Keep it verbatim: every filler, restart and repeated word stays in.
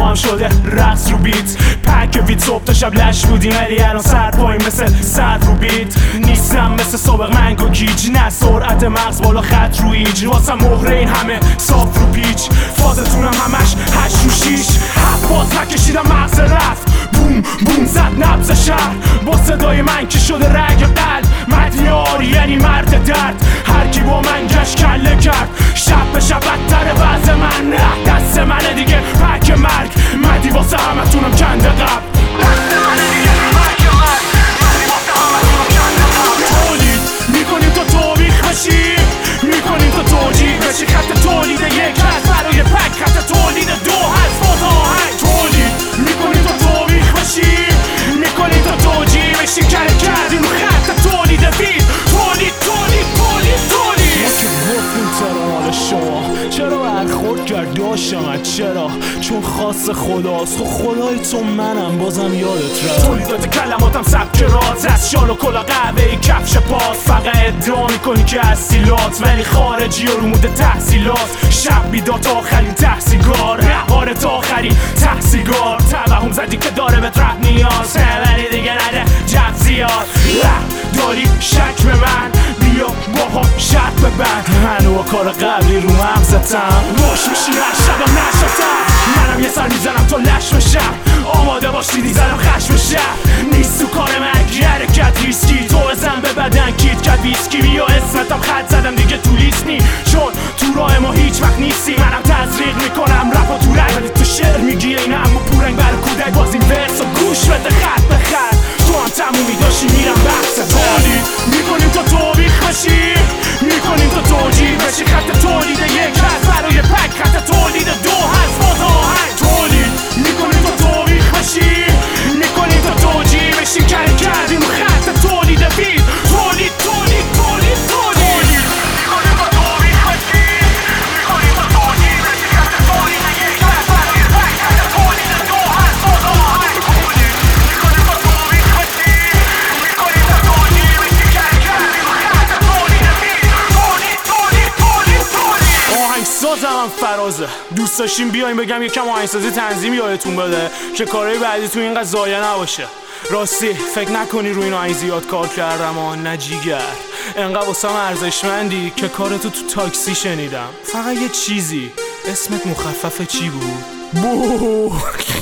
هم شده رقص رو بیت. پک ویت صبح تا شب لش بودیم ولی الان سر پایین مثل صد رو بیت. نیستم مثل سابق منگ و گیج، نه سرعت مغز بالا خط رو ایج. واسه مهره این همه صاف رو پیچ، فازتونم همش هشت رو شیش. هفت باز نکشیدم مغز رفت، بوم بوم زد نبض شهر با صدای من که شده رگ قلب. مدیار یعنی مرد درد، هر کی با من گش کله کرد. شب به شب بدتر وضع من، نه دست منه دیگه پک مرگ. مدی واسه همه تونم کنده قبل، دست منه دیگه پک مرگ. مدی واسه همه تونم کنده قبل. تولید میکنیم تا توبیخ بشی، میکنیم تا توجیه بشی. خط تولید یک هست برای پک، خط تولید دو هست باز آهنگ. تولید میکنیم تا توبیخ بشی، میکنیم تا توجیه بشی. کره کردیم خط تولید فیل. تولید تولید تولید تولید. ما که گفتیم چرا مال شما، چرا برخورد کرد داشتم چرا؟ چون خاص خداست، خب خدای تو منم بازم یادت رفت. تولیدات کلماتم سبک راز، از شال و کلا قهوه کفش پاس. فقط ادعا میکنی که اصیلات ولی خارجی و رمود تحصیلات. شب بیدار تا آخرین تحصیلگار، رهبار تا آخرین تحصیلگار. توهم زدی که داره به رپ نیاز، ولی دیگه نده جب زیاد. داری شک به من، بیا باها شرط ببند. منو با کار قبلی رو مغزتم روش میشی هر شبم نشتم. منم یه سر میزنم تا لش بشم، آماده باش دیدی زنم خش بشم. نیست تو کار من یه حرکت ریسکی، تو بزن به بدن کیت کت ویسکی. بیا اسمتم خط زدم دیگه تو لیست نی، چون تو راه ما هیچ وقت نیستی. منم تزریق میکنم رپا تو رنگ، ولی تو شعر میگی این همو پورنگ برای کودک. باز این ورس و گوش بده خط به خط، تو هم تمومی داشتی میرم بحث. تولید میکنیم تا توبیخ بشی، میکنیم تا توجیه بشی. خط تولید یک هست برای پک، خط تولید دو هست باز آهنگ. تولید میکنیم تا توبیخ بشی، میکنیم تا توجیه بشی. کره کردیم خط تولید فیل. تولید تولید تولید تولید. میکنیم تا توبیخ بشی، میکنیم تا توجیه بشی. خط تولید یک هست برای پک، خط تولید دو هست باز آهنگ. تولید میکنیم تا توبیخ بشی، میکنیم تا توجیه بشی. کره کردیم خط تولید فیل. تولید تولید تولید تولید. آهنگسازم هم فرازه، دوست داشتیم بیایم بگم یکم آهنگسازی تنظیم یادتون بده که کارهای بعدی تو اینقدر ضایع نباشه. راستی فکر نکنی روی این آهنگ زیاد کار کردم آن نه جیگر، انقدر واسم ارزشمندی که کارتو تو تاکسی شنیدم. فقط یه چیزی، اسمت مخفف چی بود؟ بو